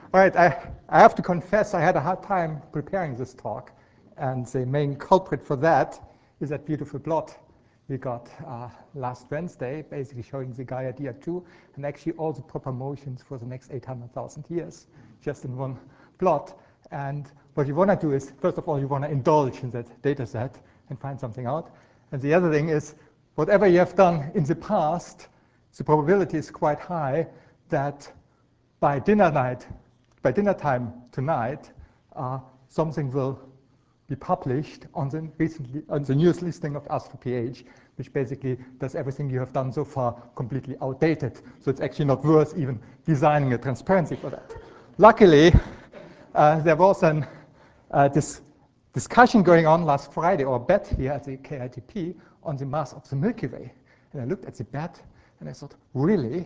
All right, I have to confess I had a hard time preparing this talk. And the main culprit for that is that beautiful plot we got last Wednesday, basically showing the Gaia DR2 and actually all the proper motions for the next 800,000 years, just in one plot. And what you want to do is, first of all, you want to indulge in that data set and find something out. And the other thing is, whatever you have done in the past, the probability is quite high that by dinner time tonight, something will be published on the newest listing of AstroPH, which basically does everything you have done so far completely outdated. So it's actually not worth even designing a transparency for that. Luckily, there was this discussion going on last Friday, or a bet here at the KITP, on the mass of the Milky Way. And I looked at the bet, and I thought, really?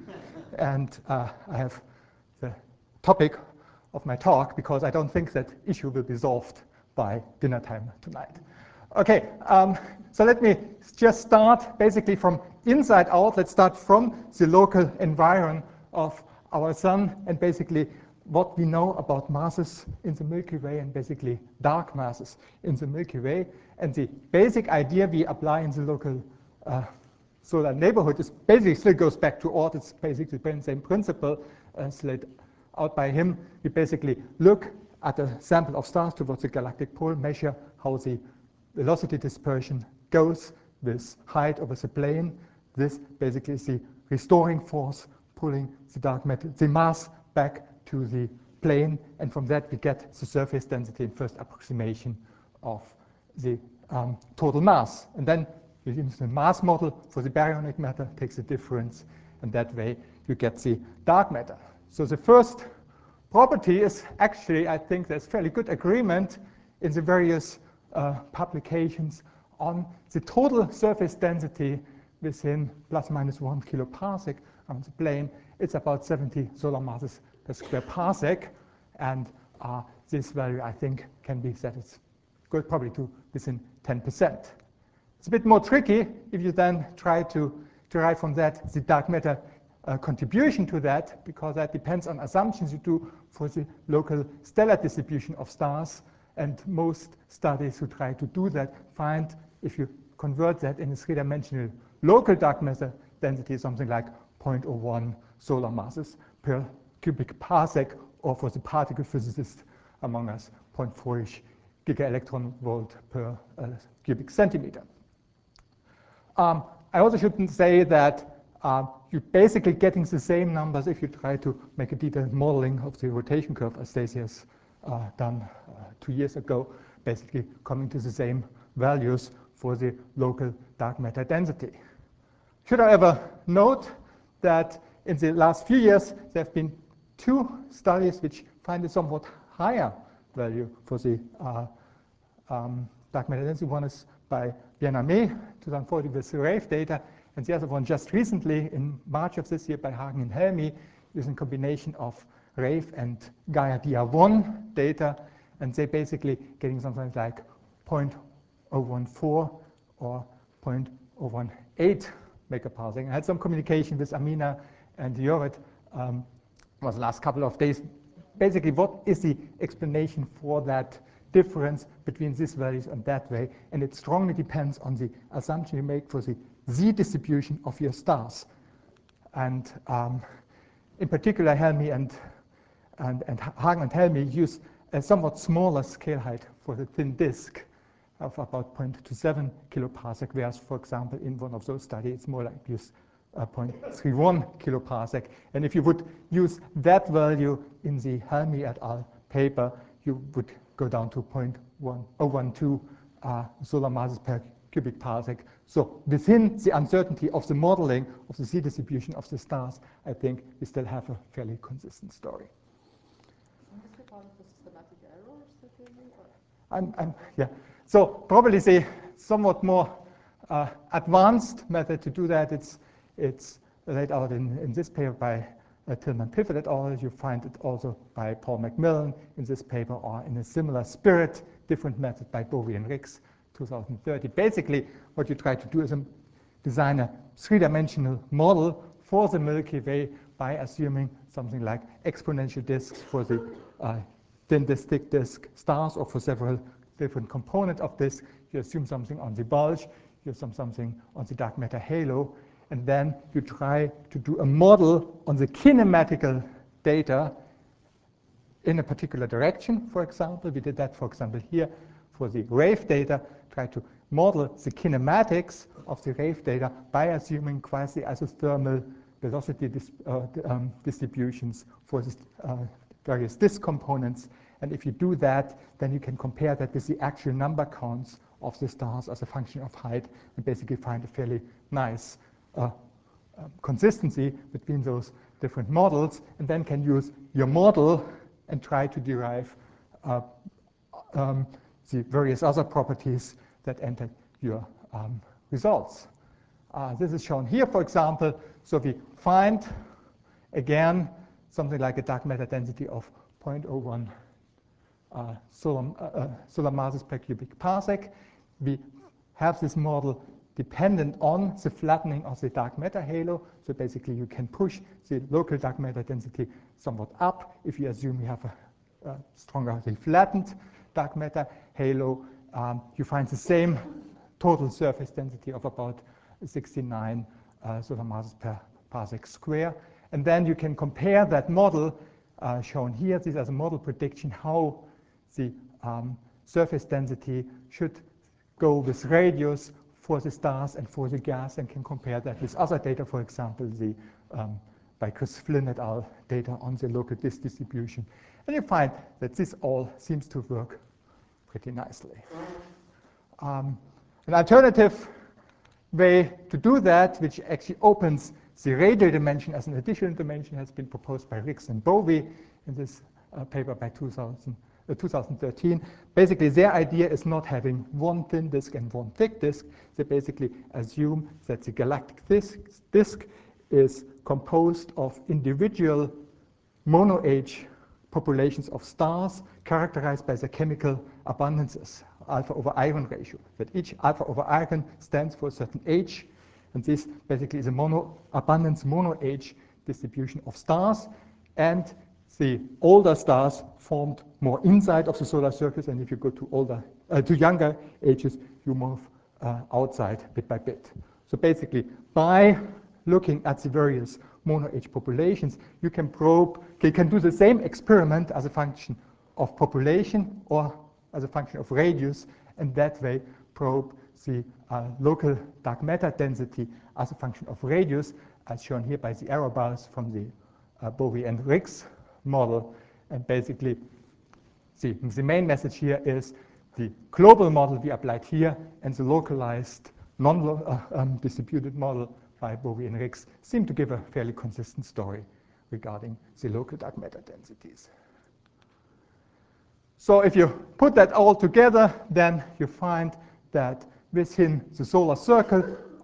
And I have the topic of my talk, because I don't think that issue will be solved by dinner time tonight. Okay, so let me just start basically from inside out. Let's start from the local environment of our sun and basically what we know about masses in the Milky Way and basically dark masses in the Milky Way. And the basic idea we apply in the local solar neighborhood is basically still goes back to Oort. It's basically the same principle laid out by him. We basically look at a sample of stars towards the galactic pole, measure how the velocity dispersion goes with height over the plane. This basically is the restoring force pulling the dark matter, the mass back to the plane, and from that we get the surface density and first approximation of the total mass. And then we use the mass model for the baryonic matter, takes the difference, and that way you get the dark matter. So the first property is actually, I think there's fairly good agreement in the various publications on the total surface density within plus minus 1 kiloparsec on the plane. It's about 70 solar masses per square parsec, and this value, I think, can be set as good probably to within 10%. It's a bit more tricky if you then try to derive from that the dark matter contribution to that, because that depends on assumptions you do for the local stellar distribution of stars. And most studies who try to do that find if you convert that in a three-dimensional local dark matter density, something like 0.01 solar masses per cubic parsec, or for the particle physicist among us, 0.4-ish gigaelectron volt per cubic centimeter. I also shouldn't say that you're basically getting the same numbers if you try to make a detailed modeling of the rotation curve as Stacy has done 2 years ago, basically coming to the same values for the local dark matter density. Should I ever note that in the last few years there have been 2 studies which find a somewhat higher value for the dark matter density. One is by Bien-Aimé, 2014 with the RAVE data, and the other one just recently in March of this year by Hagen and Helmy, using a combination of RAVE and Gaia DR1 data, and they're basically getting something like 0.014 or 0.018 megaparsec. I had some communication with Amina and Jorrit was the last couple of days. Basically, what is the explanation for that difference between these values and that way? And it strongly depends on the assumption you make for the Z distribution of your stars. And in particular, Helmy and Hagen and Helmy use a somewhat smaller scale height for the thin disk of about 0.27 kiloparsec, whereas, for example, in one of those studies, it's more like use 0.31 kiloparsec. And if you would use that value in the Helmy et al. Paper, you would go down to 0.1012 solar masses per cubic parsec. So within the uncertainty of the modeling of the Z distribution of the stars, I think we still have a fairly consistent story. Is this part of the systematic errors that you mean? Yeah. So probably the somewhat more advanced method to do that, it's laid out in this paper by Tillman Pifford et al. You find it also by Paul Macmillan in this paper, or in a similar spirit, different method by Bowie and Rix, 2030. Basically, what you try to do is design a three-dimensional model for the Milky Way by assuming something like exponential disks for the thin disk, thick disk stars, or for several different components of this. You assume something on the bulge, you assume something on the dark matter halo, and then you try to do a model on the kinematical data in a particular direction, for example. We did that, for example, here for the wave data, try to model the kinematics of the wave data by assuming quasi-isothermal velocity distributions for the various disk components. And if you do that, then you can compare that with the actual number counts of the stars as a function of height and basically find a fairly nice consistency between those different models, and then can use your model and try to derive the various other properties that enter your results. This is shown here, for example. So we find, again, something like a dark matter density of 0.01 solar masses per cubic parsec. We have this model dependent on the flattening of the dark matter halo. So basically, you can push the local dark matter density somewhat up if you assume you have a stronger flattened dark matter halo. You find the same total surface density of about 69 solar masses per parsec square. And then you can compare that model shown here. This is a model prediction how the surface density should go with radius for the stars and for the gas, and can compare that with other data, for example, the by Chris Flynn et al. Data on the local disk distribution. And you find that this all seems to work pretty nicely. An alternative way to do that, which actually opens the radial dimension as an additional dimension, has been proposed by Rix and Bovie in this paper by 2013. Basically, their idea is not having one thin disk and one thick disk. They basically assume that the galactic disk is composed of individual mono-age populations of stars characterized by their chemical abundances, alpha over iron ratio, that each alpha over iron stands for a certain age, and this basically is a abundance mono-age distribution of stars, and the older stars formed more inside of the solar surface, and if you go to younger ages, you move outside bit by bit. So basically, by looking at the various mono-age populations, you can do the same experiment as a function of population or as a function of radius, and that way probe the local dark matter density as a function of radius, as shown here by the arrow bars from the Bovie and Rix model. And basically, the main message here is the global model we applied here and the localized non-distributed model by Bovie and Rix seem to give a fairly consistent story regarding the local dark matter densities. So if you put that all together, then you find that within the solar circle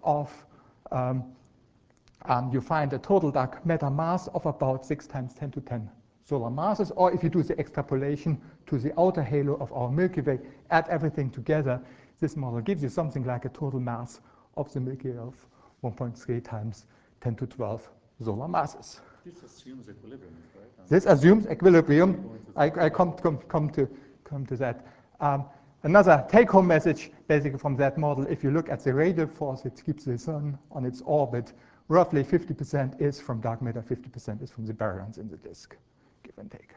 you find a total dark matter mass of about 6 times 10 to 10 solar masses. Or if you do the extrapolation to the outer halo of our Milky Way, add everything together, this model gives you something like a total mass of the Milky Way of 1.3 times 10 to 12 solar masses. This assumes equilibrium, right? This assumes equilibrium. I come to that. Another take-home message, basically from that model, if you look at the radial force, it keeps the sun on its orbit. Roughly 50% is from dark matter, 50% is from the baryons in the disk, give and take.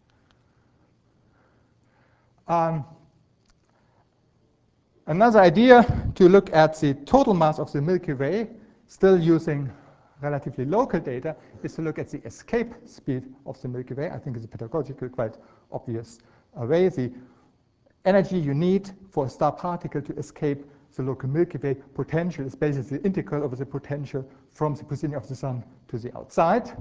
Another idea to look at the total mass of the Milky Way, still using relatively local data, is to look at the escape speed of the Milky Way. I think it's a pedagogical, quite obvious way. The energy you need for a star particle to escape the local Milky Way potential is basically the integral over the potential from the position of the sun to the outside.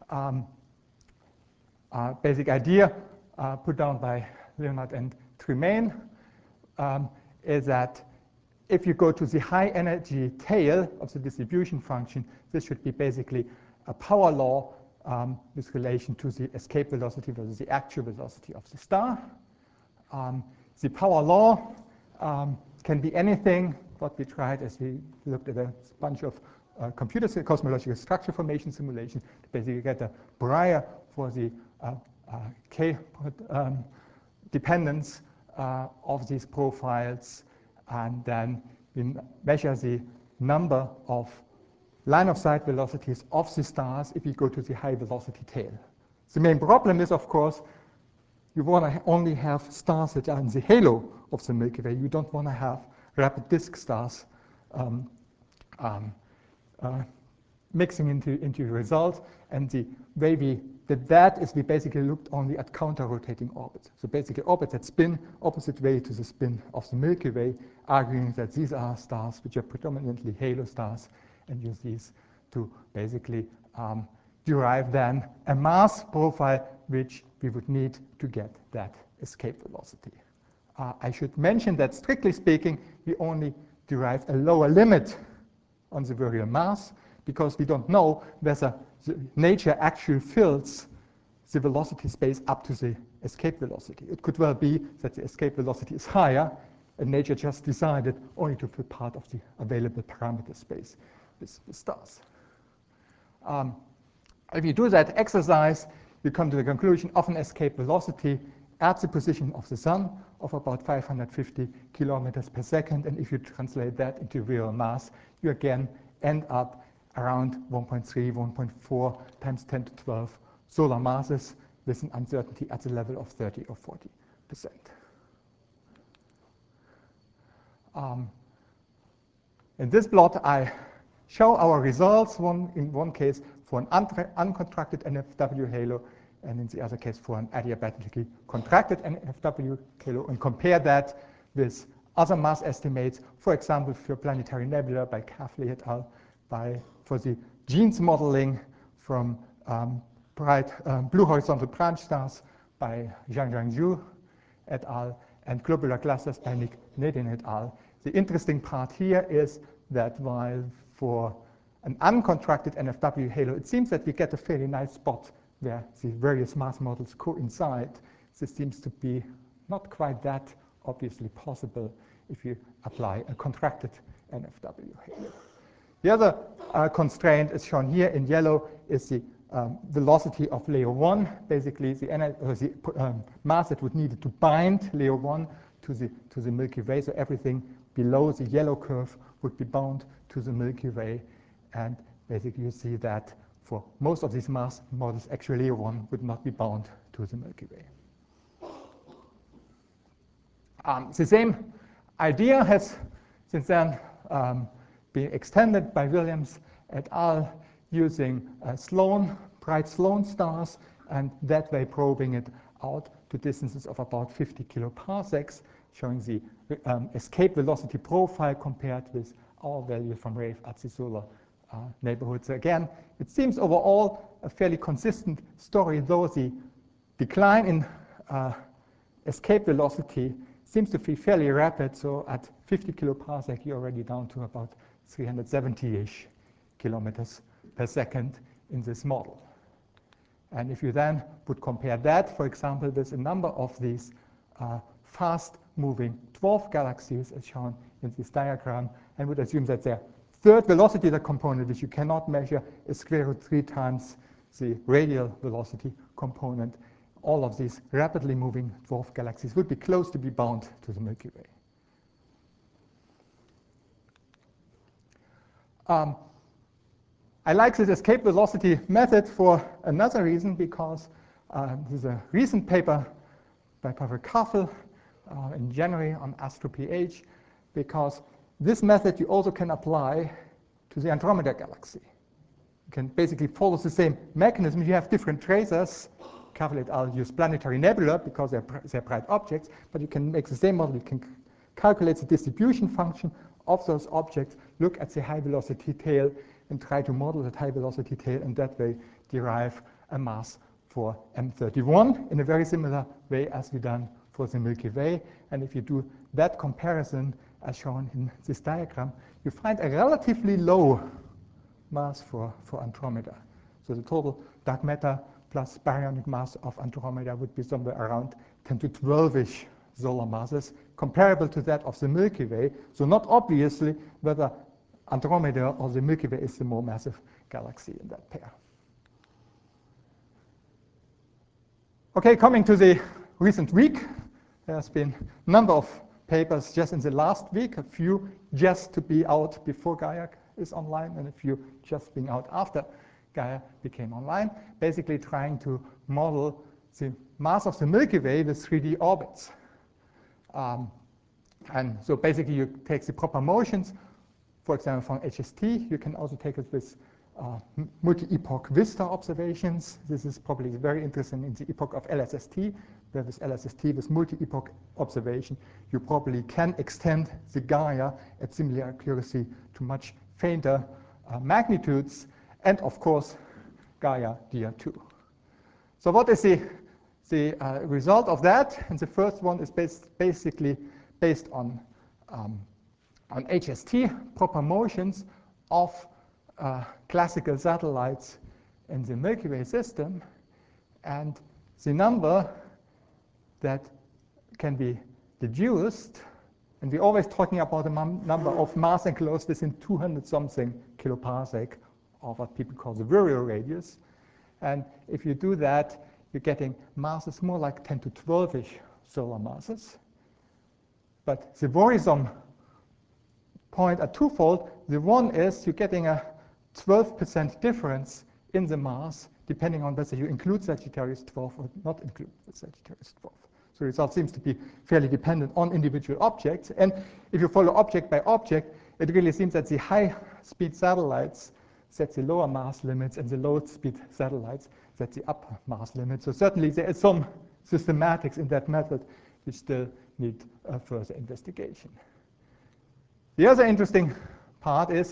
Basic idea put down by Leonard and Tremaine is that if you go to the high energy tail of the distribution function, this should be basically a power law with relation to the escape velocity versus the actual velocity of the star. The power law can be anything. What we tried is we looked at a bunch of cosmological structure formation simulation to basically get a prior for the K dependence of these profiles, and then we measure the number of line-of-sight velocities of the stars if you go to the high-velocity tail. The main problem is, of course, you want to only have stars that are in the halo of the Milky Way. You don't want to have rapid disk stars mixing into a result. And the way we did that is we basically looked only at counter-rotating orbits. So basically orbits that spin opposite way to the spin of the Milky Way, arguing that these are stars which are predominantly halo stars, and use these to basically derive then a mass profile which we would need to get that escape velocity. I should mention that, strictly speaking, we only derived a lower limit on the virial mass because we don't know whether the nature actually fills the velocity space up to the escape velocity. It could well be that the escape velocity is higher, and nature just decided only to fill part of the available parameter space with the stars. If you do that exercise, you come to the conclusion of an escape velocity at the position of the sun of about 550 kilometers per second. And if you translate that into real mass, you again end up around 1.3, 1.4 times 10 to 12 solar masses with an uncertainty at the level of 30 or 40%. In this plot, I show our results, in one case for an uncontracted NFW halo, and in the other case for an adiabatically contracted NFW halo, and compare that with other mass estimates, for example, for planetary nebula by Kavli et al., for the GEANS modeling from bright blue horizontal branch stars by Zhang Zhu et al., and globular clusters by Nick Nedin et al. The interesting part here is that while for an uncontracted NFW halo, it seems that we get a fairly nice spot where the various mass models coincide. This seems to be not quite that obviously possible if you apply a contracted NFW halo. The other constraint is shown here in yellow is the velocity of Leo 1, basically the mass that would need to bind Leo 1 to the Milky Way. So everything below the yellow curve would be bound to the Milky Way. And basically you see that for most of these mass models, actually Leo 1 would not be bound to the Milky Way. The same idea has since then been extended by Williams et al. Using bright Sloan stars, and that way probing it out to distances of about 50 kiloparsecs, showing the escape velocity profile compared with our value from RAVE at the solar neighborhood. So again, it seems overall a fairly consistent story, though the decline in escape velocity seems to be fairly rapid. So at 50 kiloparsec, you're already down to about 370-ish kilometers per second in this model. And if you then would compare that, for example, with a number of these fast-moving dwarf galaxies, as shown in this diagram, and would assume that their third velocity component, which you cannot measure, is square root 3 times the radial velocity component, all of these rapidly moving dwarf galaxies would be close to be bound to the Milky Way. I like this escape velocity method for another reason, because there's a recent paper by Pavel Karpel in January on AstroPH, because this method you also can apply to the Andromeda galaxy. You can basically follow the same mechanism. You have different tracers. Karpel et al. Use planetary nebula because they're bright objects, but you can make the same model. You can calculate the distribution function of those objects, look at the high velocity tail, and try to model that high velocity tail, and that way derive a mass for M31 in a very similar way as we've done for the Milky Way. And if you do that comparison, as shown in this diagram, you find a relatively low mass for Andromeda. So the total dark matter plus baryonic mass of Andromeda would be somewhere around 10 to 12-ish solar masses, comparable to that of the Milky Way. So not obviously whether Andromeda or the Milky Way is the more massive galaxy in that pair. Okay, coming to the recent week, there's been a number of papers just in the last week, a few just to be out before Gaia is online, and a few just being out after Gaia became online, basically trying to model the mass of the Milky Way with 3D orbits. And so basically you take the proper motions, for example, from HST. You can also take it with multi-epoch vista observations. This is probably very interesting in the epoch of LSST, where with LSST, with multi-epoch observation, you probably can extend the Gaia at similar accuracy to much fainter magnitudes, and of course, Gaia DR2. So what is the result of that? And the first one is basically based on HST, proper motions of classical satellites in the Milky Way system, and the number that can be deduced, and we're always talking about the number of mass enclosed within 200-something kiloparsec of what people call the virial radius. And if you do that, you're getting masses more like 10 to 12-ish solar masses. But the worrisome point are twofold. The one is you're getting a 12% difference in the mass, depending on whether you include Sagittarius 12 or not include Sagittarius 12. So the result seems to be fairly dependent on individual objects. And if you follow object by object, it really seems that the high-speed satellites set the lower mass limits, and the low-speed satellites set the upper mass limits. So certainly there is some systematics in that method which still need further investigation. The other interesting part is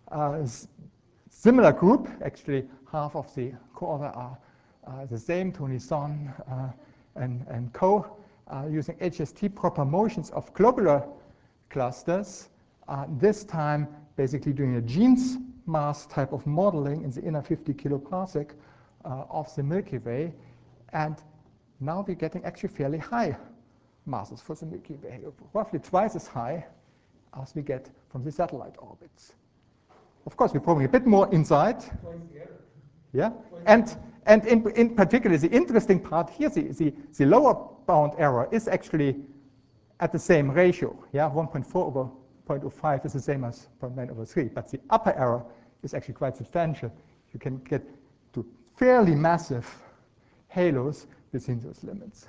similar group. Actually, half of the co-author are the same, Tony Son and co, using HST proper motions of globular clusters, this time basically doing a genes mass type of modeling in the inner 50 kiloparsec of the Milky Way. And now we're getting actually fairly high masses for the Milky Way, roughly twice as high as we get from the satellite orbits. Of course, we're probably a bit more inside. Yeah, and in particular, the interesting part here, the lower bound error is actually at the same ratio. Yeah, 1.4 over 0.05 is the same as 0.9 over 3, but the upper error is actually quite substantial. You can get to fairly massive halos within those limits.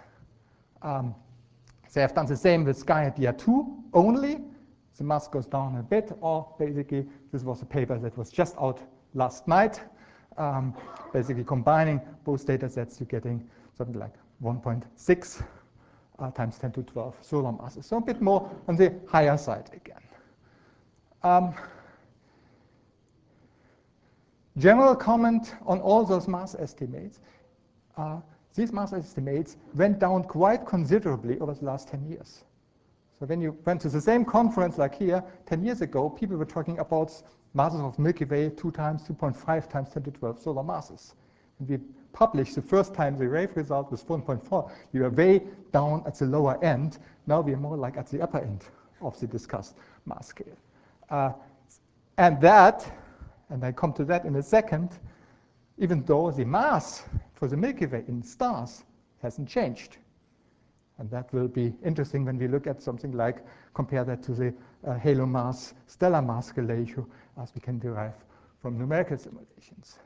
They have done the same with Gaia DR2 only. The mass goes down a bit, or basically this was a paper that was just out last night. Basically combining both data sets, you're getting something like 1.6 times 10 to 12 solar masses. So a bit more on the higher side again. General comment on all those mass estimates. These mass estimates went down quite considerably over the last 10 years. So when you went to the same conference like here 10 years ago, people were talking about masses of Milky Way 2 times, 2.5 times 10 to 12 solar masses. And we published the first time the rave result was 1.4. We were way down at the lower end. Now we are more like at the upper end of the discussed mass scale. And I come to that in a second, even though the mass for the Milky Way in stars hasn't changed. And that will be interesting when we look at something like, compare that to the halo mass, stellar mass scale ratio, as we can derive from numerical simulations.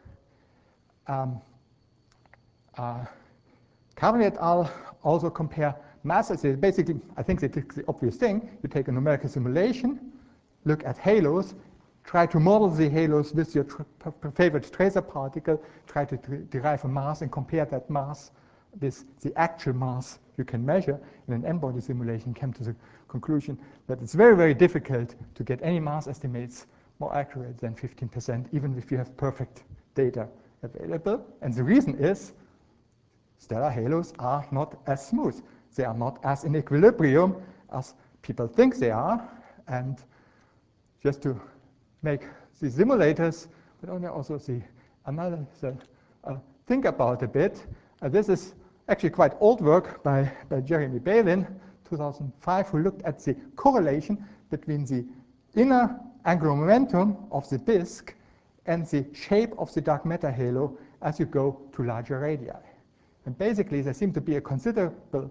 Carvin et al. Also compare masses. Basically, I think they took the obvious thing. You take a numerical simulation, look at halos, try to model the halos with your favorite tracer particle, try to derive a mass and compare that mass with the actual mass you can measure. In an n-body simulation, came to the conclusion that it's very, very difficult to get any mass estimates more accurate than 15%, even if you have perfect data available. And the reason is stellar halos are not as smooth. They are not as in equilibrium as people think they are. And just to make the simulators, but also the analysis think about a bit, this is actually quite old work by Jeremy Balin, 2005, who looked at the correlation between the inner angular momentum of the disk and the shape of the dark matter halo as you go to larger radii. And basically, there seems to be a considerable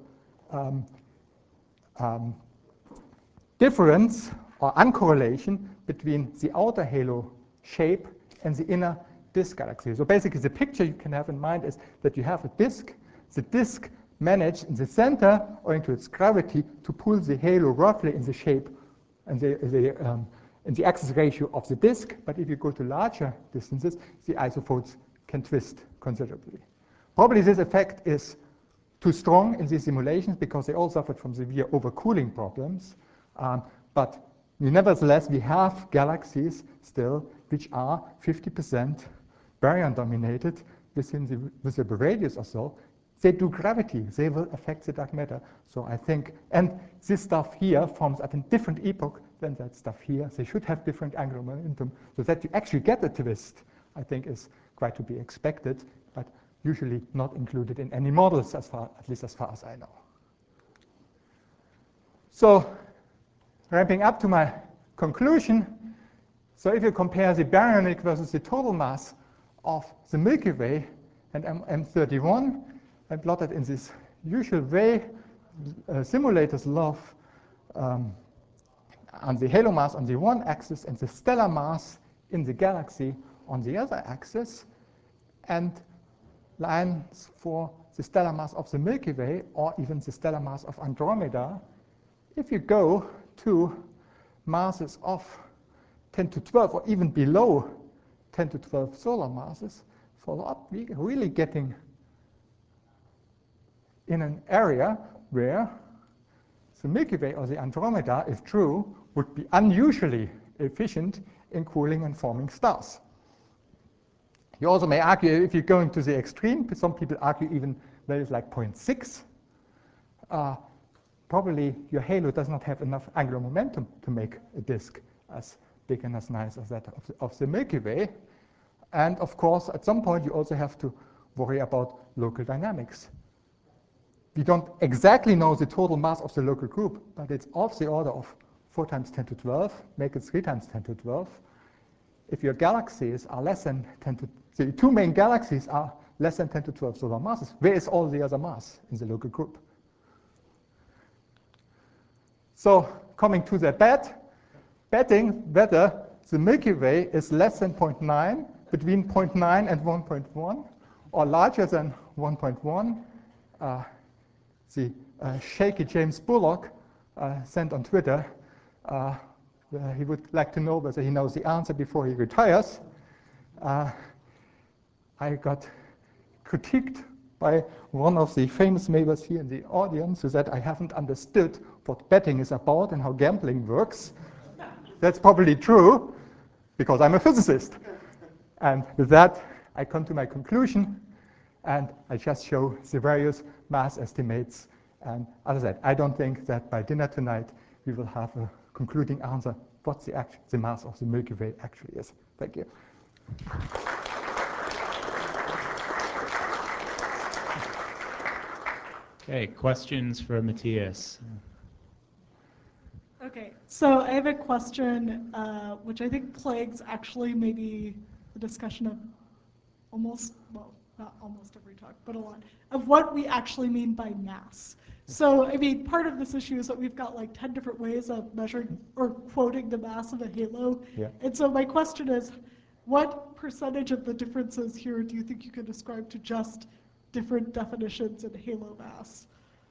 difference or uncorrelation between the outer halo shape and the inner disk galaxy. So basically, the picture you can have in mind is that you have a disk. The disk managed in the center, owing to its gravity, to pull the halo roughly in the shape and in the axis ratio of the disk. But if you go to larger distances, the isopods can twist considerably. Probably this effect is too strong in these simulations because they all suffered from severe overcooling problems. But nevertheless, we have galaxies still which are 50% baryon dominated within the visible radius or so. They do gravity. They will affect the dark matter. So I think, and this stuff here forms at a different epoch than that stuff here. They should have different angular momentum. So that you actually get a twist, I think, is quite to be expected, but usually not included in any models, at least as far as I know. So ramping up to my conclusion, so if you compare the baryonic versus the total mass of the Milky Way and M31, and plotted in this usual way, simulators love on the halo mass on the one axis and the stellar mass in the galaxy on the other axis, and lines for the stellar mass of the Milky Way or even the stellar mass of Andromeda. If you go to masses of 10 to 12 or even below 10 to 12 solar masses, follow up, we're really getting in an area where the Milky Way or the Andromeda, if true, would be unusually efficient in cooling and forming stars. You also may argue, if you're going to the extreme, some people argue even values like 0.6, probably your halo does not have enough angular momentum to make a disk as big and as nice as that of the Milky Way. And of course, at some point, you also have to worry about local dynamics. We don't exactly know the total mass of the local group, but it's of the order of 4 times 10 to 12, make it 3 times 10 to 12. If your galaxies are less than 10 to, the two main galaxies are less than 10 to 12 solar masses, where is all the other mass in the local group? So coming to the betting whether the Milky Way is less than 0.9, between 0.9 and 1.1, or larger than 1.1, the shaky James Bullock sent on Twitter. He would like to know whether he knows the answer before he retires. I got critiqued by one of the famous neighbors here in the audience who said I haven't understood what betting is about and how gambling works. That's probably true, because I'm a physicist. And with that, I come to my conclusion, and I just show the various mass estimates. And as I said, I don't think that by dinner tonight we will have a concluding answer what the mass of the Milky Way actually is. Thank you. Okay, questions for Matthias? Okay, so I have a question which I think plagues actually maybe the discussion of almost, well, not almost every talk, but a lot, of what we actually mean by mass. So, I mean, part of this issue is that we've got like 10 different ways of measuring or quoting the mass of a halo. Yeah. And so my question is, what percentage of the differences here do you think you could ascribe to just different definitions in halo mass?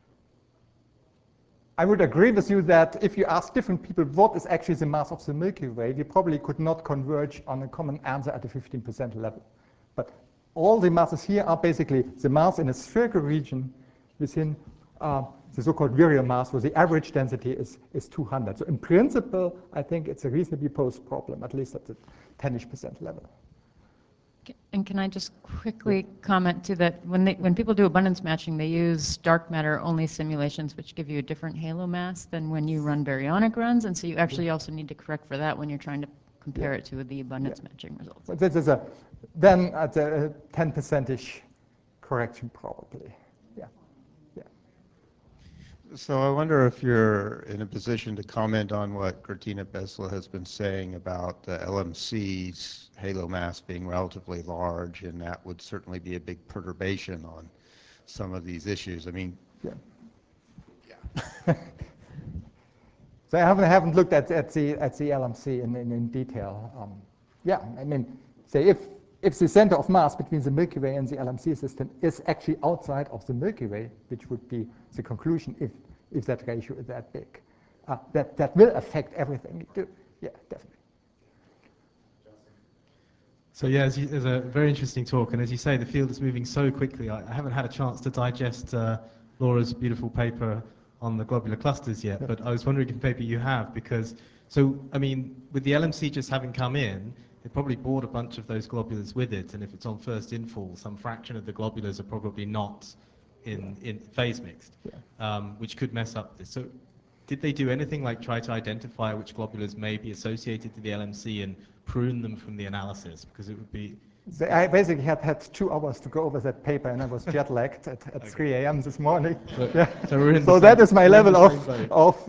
I would agree with you that if you ask different people what is actually the mass of the Milky Way, we probably could not converge on a common answer at the 15% level. But all the masses here are basically the mass in a spherical region within the so-called virial mass, where the average density is 200. So in principle, I think it's a reasonably posed problem, at least at the 10-ish% level. And can I just quickly comment to that? When people do abundance matching, they use dark matter only simulations, which give you a different halo mass than when you run baryonic runs, and so you actually also need to correct for that when you're trying to compare it to the abundance matching results. But this is then at a 10%-ish correction probably. Yeah. So I wonder if you're in a position to comment on what Gertina Bessel has been saying about the LMC's halo mass being relatively large, and that would certainly be a big perturbation on some of these issues. I mean, Yeah. So I haven't looked at the LMC in detail. Yeah, I mean, say if the center of mass between the Milky Way and the LMC system is actually outside of the Milky Way, which would be the conclusion if that ratio is that big, that will affect everything you do. Yeah, definitely. So yeah, it's a very interesting talk, and as you say, the field is moving so quickly. I haven't had a chance to digest Laura's beautiful paper on the globular clusters yet, but I was wondering if maybe you have, because, so, I mean, with the LMC just having come in, it probably brought a bunch of those globulars with it, and if it's on first infall, some fraction of the globulars are probably not in phase mixed, which could mess up this. So did they do anything like try to identify which globulars may be associated to the LMC and prune them from the analysis? Because it would be... I basically had 2 hours to go over that paper, and I was jet lagged at 3 a.m. this morning. So that is my level of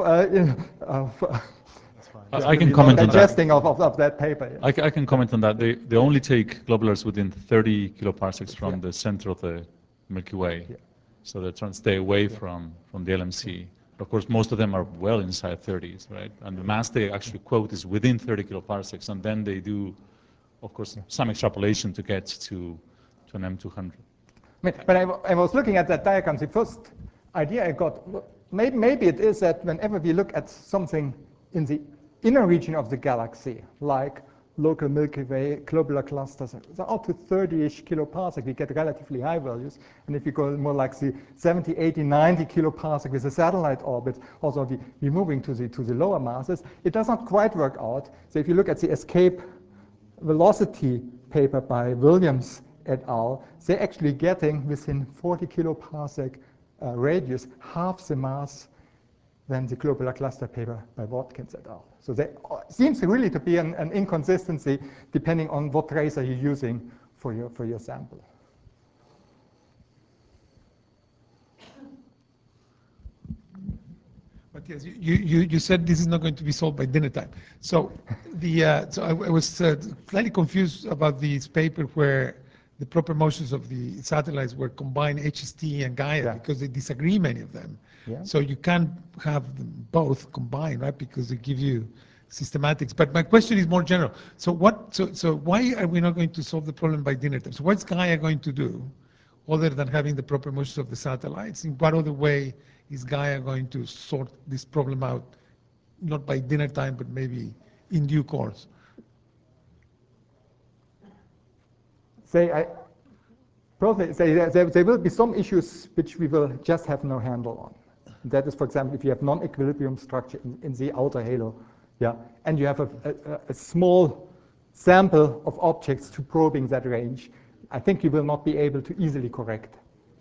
I can comment on that. Digesting of that paper. Yeah. I can comment on that. They only take globulars within 30 kiloparsecs from the center of the Milky Way. So they're trying to stay away from the LMC. Of course, most of them are well inside 30s, right? And the mass they actually quote is within 30 kiloparsecs, and then they do, of course, some extrapolation to get to an M200. But I was looking at that diagram. The first idea I got, maybe it is that whenever we look at something in the inner region of the galaxy, like local Milky Way, globular clusters, so up to 30-ish kiloparsec, we get relatively high values. And if you go more like the 70, 80, 90 kiloparsec with a satellite orbit, also we're moving to the lower masses, it does not quite work out. So if you look at the escape velocity paper by Williams et al., they're actually getting within 40 kiloparsec radius half the mass than the globular cluster paper by Watkins et al. So there seems really to be an inconsistency depending on what tracer you're using for your sample. But yes, you said this is not going to be solved by dinner time. So so I was slightly confused about this paper where the proper motions of the satellites were combined HST and Gaia because they disagree, many of them. Yeah. So you can't have them both combined, right? Because they give you systematics. But my question is more general. So why are we not going to solve the problem by dinner time? So what's Gaia going to do other than having the proper motions of the satellites? In what other way is Gaia going to sort this problem out, not by dinner time, but maybe in due course? There will be some issues which we will just have no handle on. That is, for example, if you have non-equilibrium structure in the outer halo, and you have a small sample of objects to probing that range, I think you will not be able to easily correct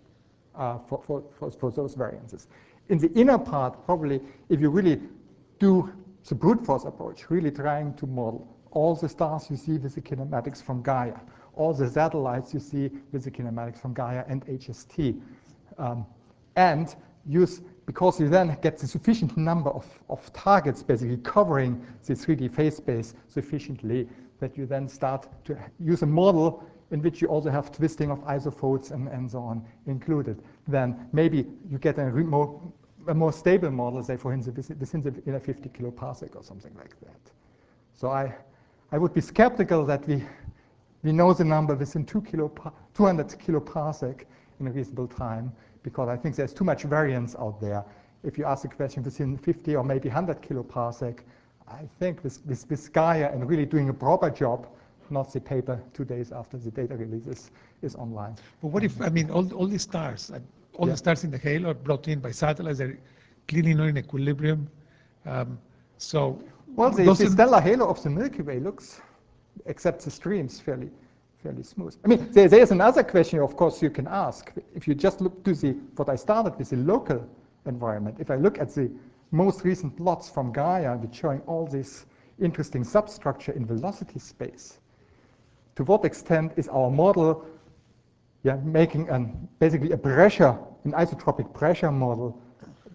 for those variances. In the inner part, probably, if you really do the brute force approach, really trying to model all the stars you see with the kinematics from Gaia, all the satellites you see with the kinematics from Gaia and HST, and use, because you then get the sufficient number of targets basically covering the 3D phase space sufficiently that you then start to use a model in which you also have twisting of isophotons and so on included. Then maybe you get a more stable model, say for instance, within the 50 kiloparsec or something like that. So I would be skeptical that we know the number within 200 kiloparsec in a reasonable time, because I think there's too much variance out there. If you ask the question within 50 or maybe 100 kiloparsec, I think with Gaia and really doing a proper job, not the paper 2 days after the data release is online. But what if, I mean, all the stars, the stars in the halo are brought in by satellites, they're clearly not in equilibrium. Well, the stellar halo of the Milky Way looks, except the streams, fairly smooth. I mean, there's another question, of course, you can ask. If you just look to what I started with, the local environment, if I look at the most recent plots from Gaia, which showing all this interesting substructure in velocity space, to what extent is our model making basically an isotropic pressure model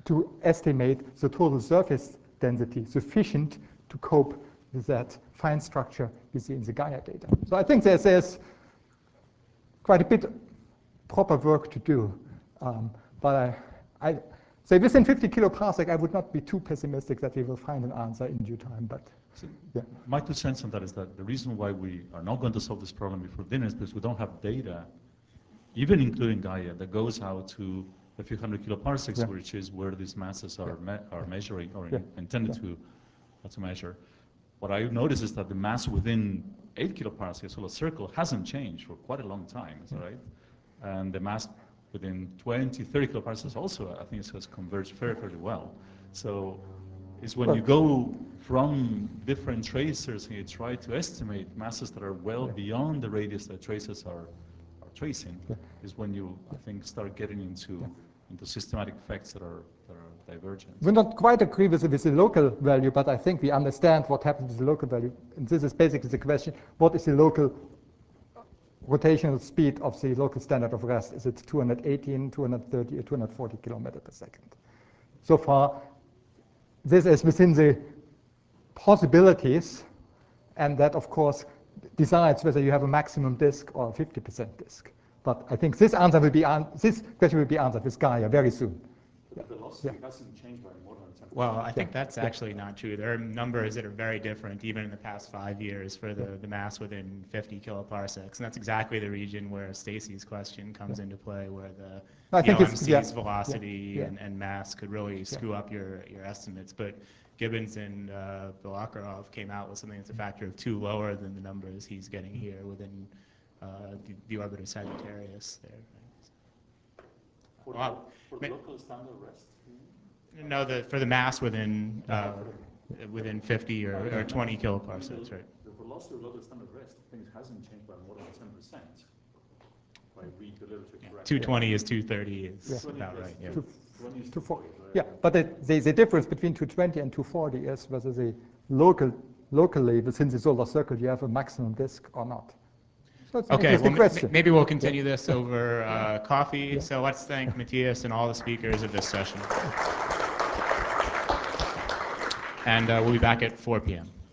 to estimate the total surface density sufficient to cope with that fine structure you see in the Gaia data. So I think there's quite a bit proper work to do. But I say within 50 kiloparsec, I would not be too pessimistic that we will find an answer in due time. But So yeah. my 2 cents on that is that the reason why we are not going to solve this problem before dinner is because we don't have data, even including Gaia, that goes out to a few hundred kiloparsecs, Yeah. which is where these masses are, are measuring or Yeah. intended to measure. What I notice is that the mass within 8 kiloparsecs of a circle hasn't changed for quite a long time, is that right? And the mass within 20, 30 kiloparsecs also, I think it has converged fairly well. So it's when you go from different tracers and you try to estimate masses that are well beyond the radius that tracers are tracing, is when you, I think, start getting into systematic effects that are divergent. We not quite agree with the local value, but I think we understand what happens with the local value. And this is basically the question, what is the local rotational speed of the local standard of rest? Is it 218, 230, or 240 kilometers per second? So far, this is within the possibilities, and that, of course, decides whether you have a maximum disk or a 50% disk. But I think this answer will be this question will be answered with Gaia very soon. The velocity hasn't changed by more than 10%. Well, I think that's actually not true. There are numbers that are very different, even in the past 5 years, for the mass within 50 kiloparsecs. And that's exactly the region where Stacy's question comes into play, where the LMC's velocity and mass could really screw up your estimates. But Gibbons and Belakarov came out with something that's a factor of 2 lower than the numbers he's getting here within the orbit of Sagittarius there. For the local standard rest? No, for the mass within 50 or 20 kiloparsecs, right? The velocity of local standard rest, I think, hasn't changed by more than 10%. By read the literature correctly. 220 is 230 is about right. Yeah. 240. Yeah, but the difference between 220 and 240 is whether the locally within the solar circle you have a maximum disk or not. So it's an interesting question. Maybe we'll continue this over coffee. So let's thank Matthias and all the speakers of this session. And we'll be back at 4 p.m.